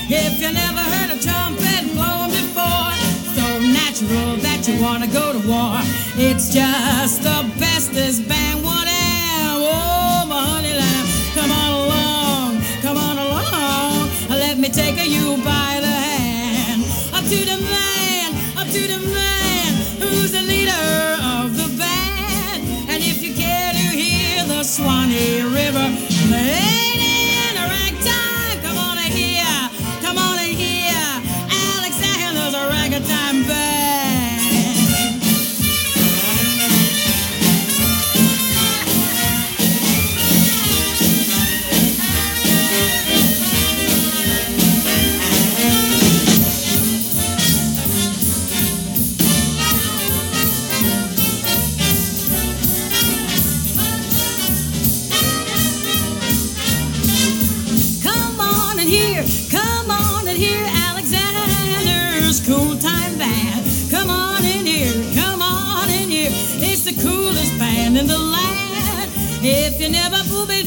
If you never heard a trumpet blown before, so natural that you want to go to war. It's just the bestest band one am. Oh, my honey lamb, come on along, come on along. Let me take you by the hand. Up to the man, up to the man who's the leader of the band. And if you care to hear the Swanee River played in a ragtime, come on and hear Alexander's ragtime band. Come on and hear Alexander's cool time band. Come on in here, come on in here. It's the coolest band in the land. If you never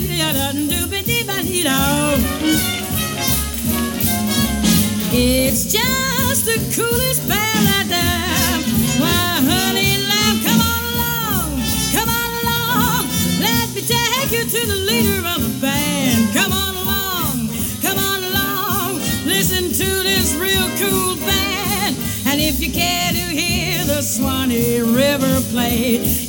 it's just the coolest band out there. Why, honey lamb, come on along, come on along. Let me take you to the leader of the band. Come on along, come on along. Listen to this real cool band. And if you care to hear the Swanee River play,